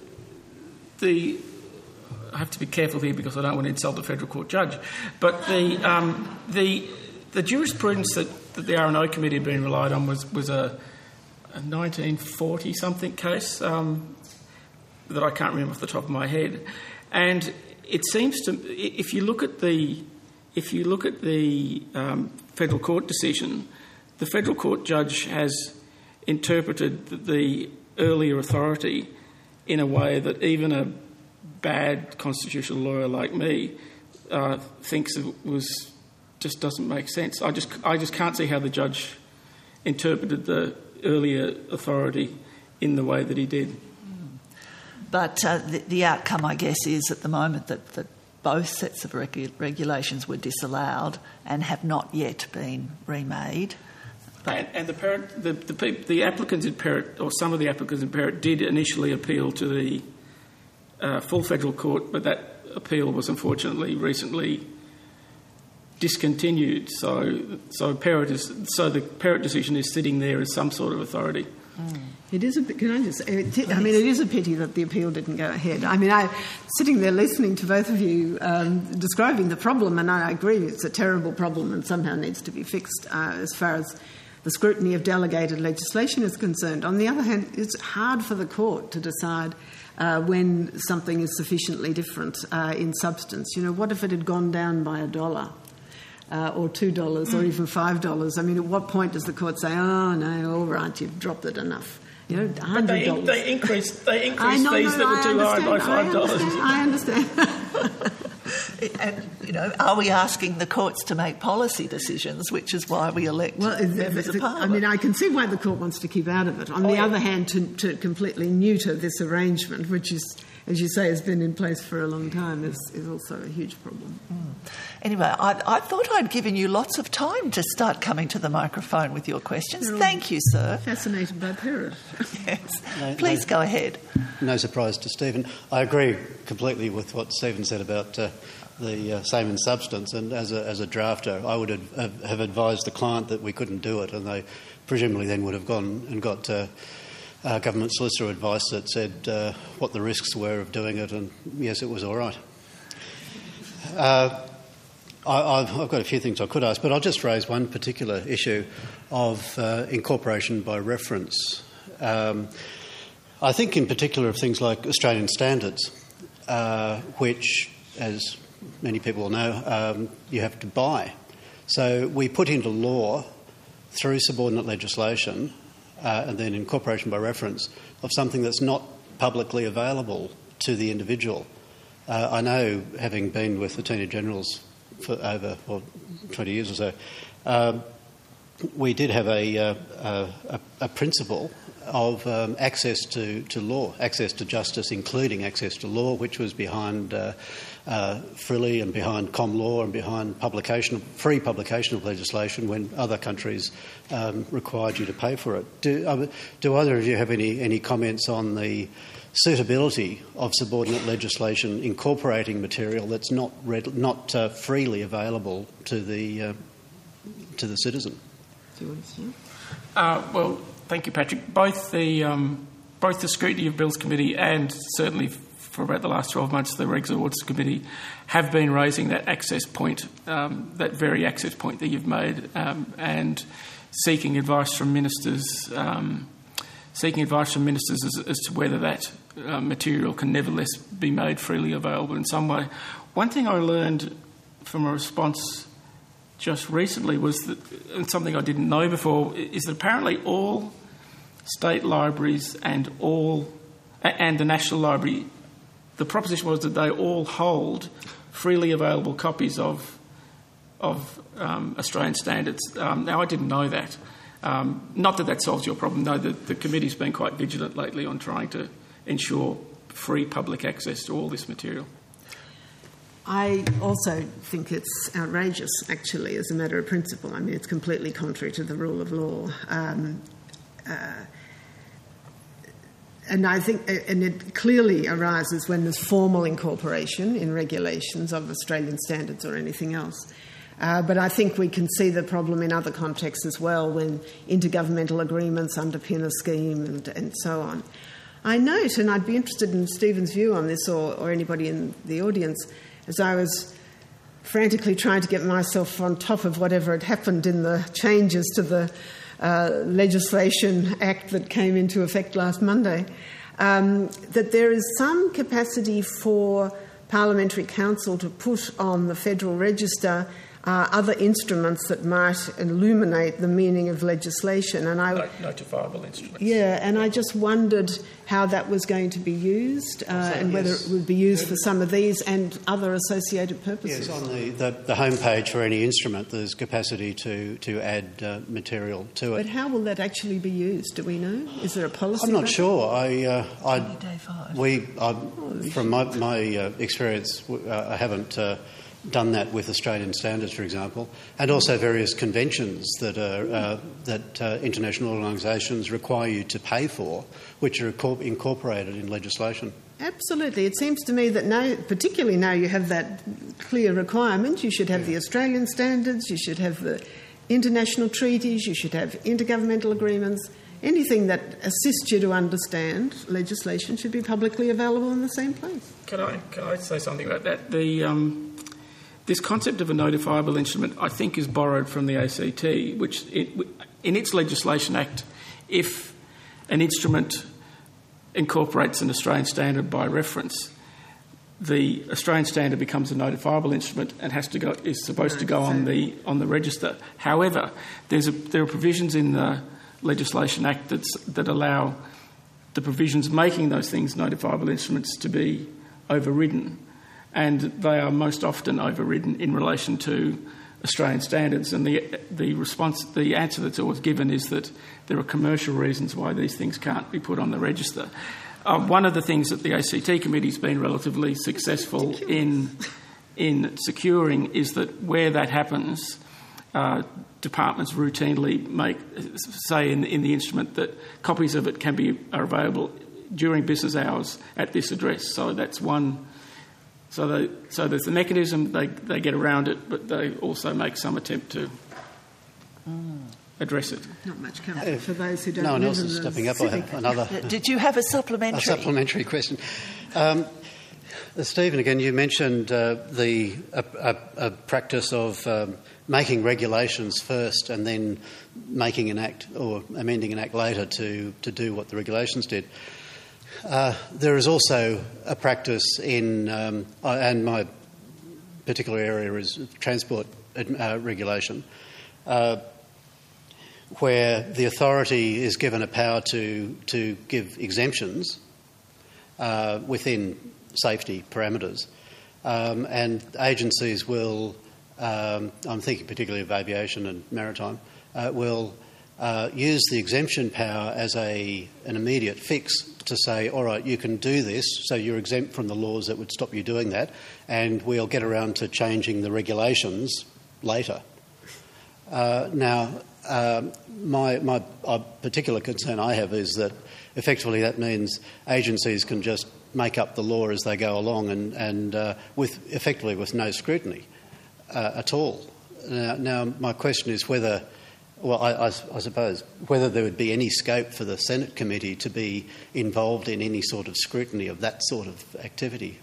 the I have to be careful here because I don't want to insult a federal court judge, but the um, the the jurisprudence that, that the R and O committee had been relied on was was a, a nineteen forty something case um, that I can't remember off the top of my head, and it seems to, if you look at the if you look at the um, federal court decision, the federal court judge has interpreted the earlier authority in a way that even a bad constitutional lawyer like me uh, thinks it was just doesn't make sense. I just I just can't see how the judge interpreted the earlier authority in the way that he did. But uh, the, the outcome, I guess, is at the moment that, that both sets of regu- regulations were disallowed and have not yet been remade. And, and the, Perrott, the, the the applicants in Perrott, or some of the applicants in Perrott, did initially appeal to the uh, full federal court, but that appeal was unfortunately recently discontinued. So, so Perrott is so the Perrott decision is sitting there as some sort of authority. Mm. It is a. Can I just? It, I mean, it is a pity that the appeal didn't go ahead. I mean, I sitting there listening to both of you um, describing the problem, and I agree it's a terrible problem and somehow needs to be fixed uh, as far as the scrutiny of delegated legislation is concerned. On the other hand, it's hard for the court to decide uh, when something is sufficiently different uh, in substance. You know, what if it had gone down by a dollar? Uh, or two dollars, or even five dollars. I mean, at what point does the court say, "Oh no, all right, you've dropped it enough"? You know, hundred dollars. They, they increased. They increased fees that were too high by five dollars. I understand. I understand. And you know, are we asking the courts to make policy decisions, which is why we elect well, members of Parliament? I mean, I can see why the court wants to keep out of it. On oh, the yeah. other hand, to, to completely neuter this arrangement, which is, as you say, has been in place for a long time, is, is also a huge problem. Mm. Anyway, I, I thought I'd given you lots of time to start coming to the microphone with your questions. Thank you, sir. Fascinated by Perrott. Yes. No, Please no, go ahead. No surprise to Stephen. I agree completely with what Stephen said about uh, the uh, same in substance, and as a, as a drafter, I would have, have advised the client that we couldn't do it, and they presumably then would have gone and got uh, uh, government solicitor advice that said uh, what the risks were of doing it, and yes, it was all right. Uh, I, I've, I've got a few things I could ask, but I'll just raise one particular issue of uh, incorporation by reference. Um, I think in particular of things like Australian standards, uh, which, as many people know, um, you have to buy. So we put into law through subordinate legislation uh, and then incorporation by reference of something that's not publicly available to the individual. Uh, I know, having been with Attorney Generals for over well, twenty years or so, um, we did have a, uh, a, a principle of um, access to, to law, access to justice, including access to law, which was behind uh, uh, Frilly and behind Com Law and behind publication, free publication of legislation when other countries um, required you to pay for it. Do, uh, do either of you have any, any comments on the suitability of subordinate legislation incorporating material that's not read, not uh, freely available to the uh, to the citizen? Do you want to say? Uh, well, thank you, Patrick. Both the um, both the Scrutiny of Bills Committee and certainly for about the last twelve months the Regs Awards Committee have been raising that access point, um, that very access point that you've made, um, and seeking advice from ministers. Um, seeking advice from ministers as, as to whether that uh, material can nevertheless be made freely available in some way. One thing I learned from a response just recently was that, and something I didn't know before, is that apparently all state libraries and all and the National Library, the proposition was that they all hold freely available copies of of um, Australian standards. Um, now, I didn't know that. Um, not that that solves your problem. No, the, the committee's been quite vigilant lately on trying to ensure free public access to all this material. I also think it's outrageous, actually, as a matter of principle. I mean, it's completely contrary to the rule of law. Um, uh, and I think, and it clearly arises when there's formal incorporation in regulations of Australian standards or anything else. Uh, but I think we can see the problem in other contexts as well, when intergovernmental agreements underpin a scheme and, and so on. I note, and I'd be interested in Stephen's view on this, or, or anybody in the audience, as I was frantically trying to get myself on top of whatever had happened in the changes to the uh, legislation act that came into effect last Monday, um, that there is some capacity for Parliamentary Council to put on the Federal Register Uh, other instruments that might illuminate the meaning of legislation. And I, notifiable instruments. Yeah, and I just wondered how that was going to be used uh, and whether yes. it would be used for some of these and other associated purposes. Yes, on the, the, the homepage for any instrument there's capacity to, to add uh, material to it. But how will that actually be used? Do we know? Is there a policy? I'm not sure. I, uh, I, day five. we, I, from my, my uh, experience, uh, I haven't... Uh, done that with Australian standards, for example, and also various conventions that are uh, that uh, international organisations require you to pay for, which are incorporated in legislation. Absolutely. It seems to me that now, particularly now you have that clear requirement, you should have yeah. the Australian standards, you should have the international treaties, you should have intergovernmental agreements. Anything that assists you to understand legislation should be publicly available in the same place. Can I, can I say something about that? The, um, this concept of a notifiable instrument, I think, is borrowed from the A C T, which it, in its Legislation Act, if an instrument incorporates an Australian standard by reference, the Australian standard becomes a notifiable instrument and has to go is supposed to go on the on the register. However, there's a, there are provisions in the Legislation Act that's, that allow the provisions making those things notifiable instruments to be overridden, and they are most often overridden in relation to Australian standards. And the the response, the answer that's always given is that there are commercial reasons why these things can't be put on the register. Uh, one of the things that the A C T committee has been relatively successful in in securing is that where that happens, uh, departments routinely make say in, in the instrument that copies of it can be are available during business hours at this address. So that's one. So they, so there's the mechanism, they they get around it, but they also make some attempt to mm. address it. Not much comfort uh, for those who don't. No one live else in is the stepping up. civic. I have another. Did you have a supplementary? A supplementary question. Um, uh, Stephen, again, you mentioned uh, the a, a, a practice of um, making regulations first and then making an act or amending an act later to to do what the regulations did. Uh, there is also a practice in, um, and my particular area is transport uh, regulation, uh, where the authority is given a power to to give exemptions uh, within safety parameters, um, and agencies will, um, I'm thinking particularly of aviation and maritime, uh, will uh, use the exemption power as a an immediate fix to say, all right, you can do this, so you're exempt from the laws that would stop you doing that, and we'll get around to changing the regulations later. Uh, now, um, my, my uh, particular concern I have is that effectively that means agencies can just make up the law as they go along and, and uh, with effectively with no scrutiny uh, at all. Now, now, my question is whether Well, I, I, I suppose whether there would be any scope for the Senate committee to be involved in any sort of scrutiny of that sort of activity.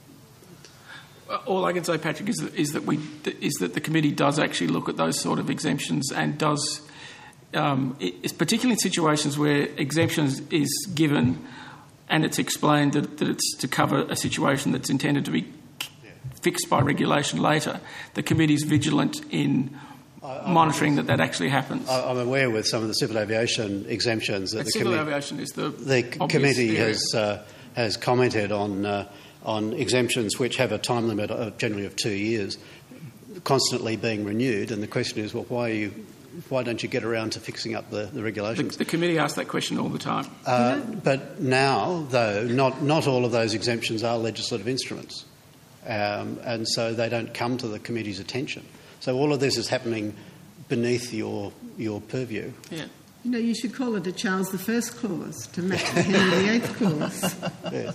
All I can say, Patrick, is that, is that we is that the committee does actually look at those sort of exemptions and does, um, it, particularly in situations where exemptions is given and it's explained that, that it's to cover a situation that's intended to be fixed by regulation later. The committee is vigilant in I, monitoring that that actually happens. I'm aware with some of the civil aviation exemptions that and the civil commi- aviation is the the committee area. has uh, has commented on uh, on exemptions which have a time limit of generally of two years, constantly being renewed. And the question is, well, why are you? Why don't you get around to fixing up the, the regulations? The, the committee asks that question all the time. Uh, but now, though, not not all of those exemptions are legislative instruments, um, and so they don't come to the committee's attention. So all of this is happening beneath your your purview. Yeah. You know, you should call it a Charles the First clause to match the Henry the Eighth clause. Yes.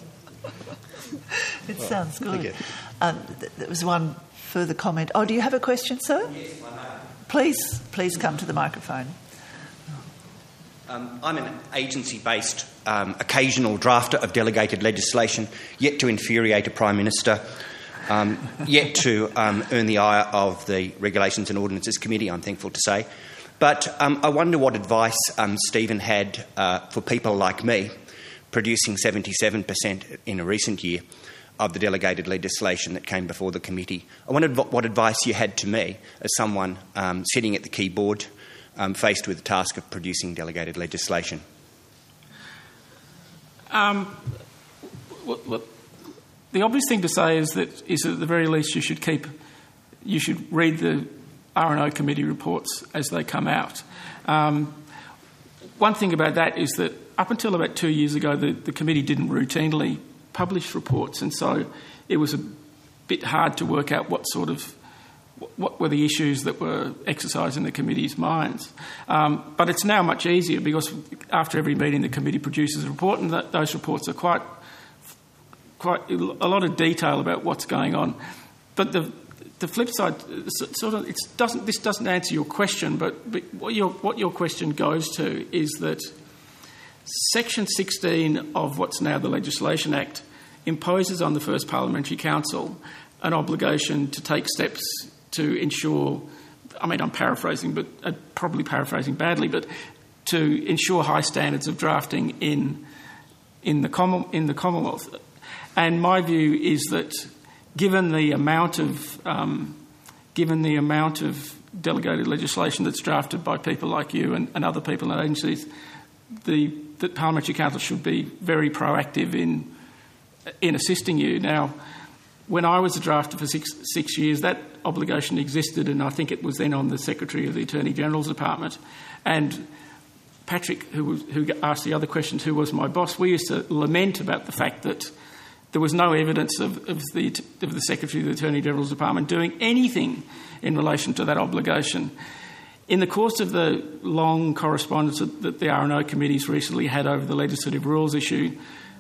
It well, sounds good. Thank you. Um, th- there was one further comment. Oh, do you have a question, sir? Yes, I have. Please, please come to the microphone. Um, I'm an agency-based um, occasional drafter of delegated legislation, yet to infuriate a Prime Minister. Um, yet to um, earn the ire of the Regulations and Ordinances Committee, I'm thankful to say. But um, I wonder what advice um, Stephen had uh, for people like me, producing seventy-seven percent in a recent year of the delegated legislation that came before the committee. I wondered what, what advice you had to me as someone um, sitting at the keyboard, um, faced with the task of producing delegated legislation. Um, well, well, The obvious thing to say is that, is that at the very least you should keep, you should read the R and O committee reports as they come out. Um, one thing about that is that up until about two years ago, the, the committee didn't routinely publish reports, and so it was a bit hard to work out what sort of what were the issues that were exercising the committee's minds. Um, but it's now much easier because after every meeting the committee produces a report, and that, those reports are quite quite a lot of detail about what's going on. But the the flip side, sort of, it doesn't this doesn't answer your question, but, but what your what your question goes to is that Section sixteen of what's now the Legislation Act imposes on the First Parliamentary Council an obligation to take steps to ensure, I mean, I'm paraphrasing, but uh, probably paraphrasing badly, but to ensure high standards of drafting in in the common in the Commonwealth. And my view is that, given the amount of um, given the amount of delegated legislation that's drafted by people like you and, and other people and agencies, the that Parliamentary Council should be very proactive in in assisting you. Now, when I was a drafter for six six years, that obligation existed, and I think it was then on the Secretary of the Attorney General's Department. And Patrick, who was, who asked the other questions, who was my boss, we used to lament about the fact that there was no evidence of, of the of the Secretary of the Attorney General's Department doing anything in relation to that obligation. In the course of the long correspondence that the R and O committees recently had over the legislative rules issue,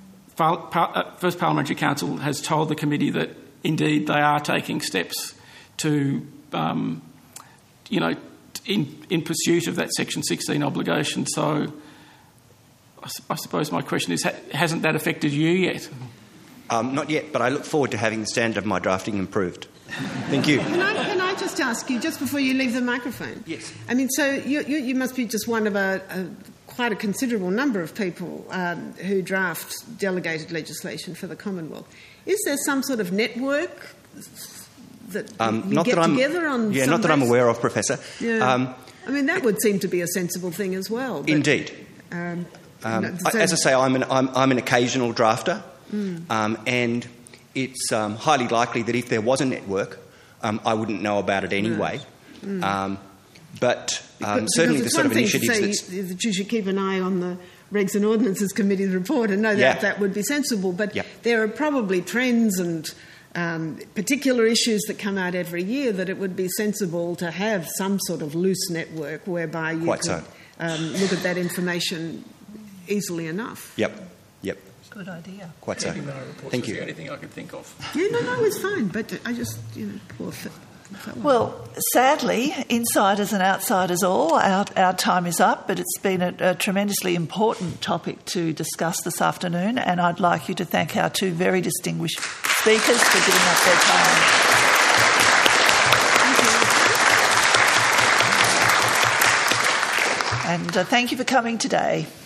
First Parliamentary Council has told the committee that indeed they are taking steps to, um, you know, in, in pursuit of that Section sixteen obligation. So I, I suppose my question is, ha- hasn't that affected you yet? Um, not yet, but I look forward to having the standard of my drafting improved. Thank you. Can I, can I just ask you, just before you leave the microphone? Yes. I mean, so you, you, you must be just one of a, a quite a considerable number of people um, who draft delegated legislation for the Commonwealth. Is there some sort of network that um, you not get that I'm, together on? Yeah, some not that I'm basis? aware of, Professor. Yeah. Um, I mean, that would seem to be a sensible thing as well. But, indeed. Um, um, no, so as I say, I'm an, I'm, I'm an occasional drafter, mm. um, and it's um, highly likely that if there was a network, um, I wouldn't know about it anyway. Right. Mm. Um, but um, but certainly the sort of initiatives that that you should keep an eye on the Regs and Ordinances Committee's report, and no doubt yeah. that would be sensible. But yep. there are probably trends and um, particular issues that come out every year that it would be sensible to have some sort of loose network whereby you Quite could so. um, look at that information easily enough. Yep, yep. Good idea. Quite so. Thank you. The only thing I can think of. Yeah, no, no, it's fine. But I just, you know, poor fellow. Well, sadly, insiders and outsiders all, our, our time is up, but it's been a, a tremendously important topic to discuss this afternoon, and I'd like you to thank our two very distinguished speakers for giving up their time. Thank you. And uh, thank you for coming today.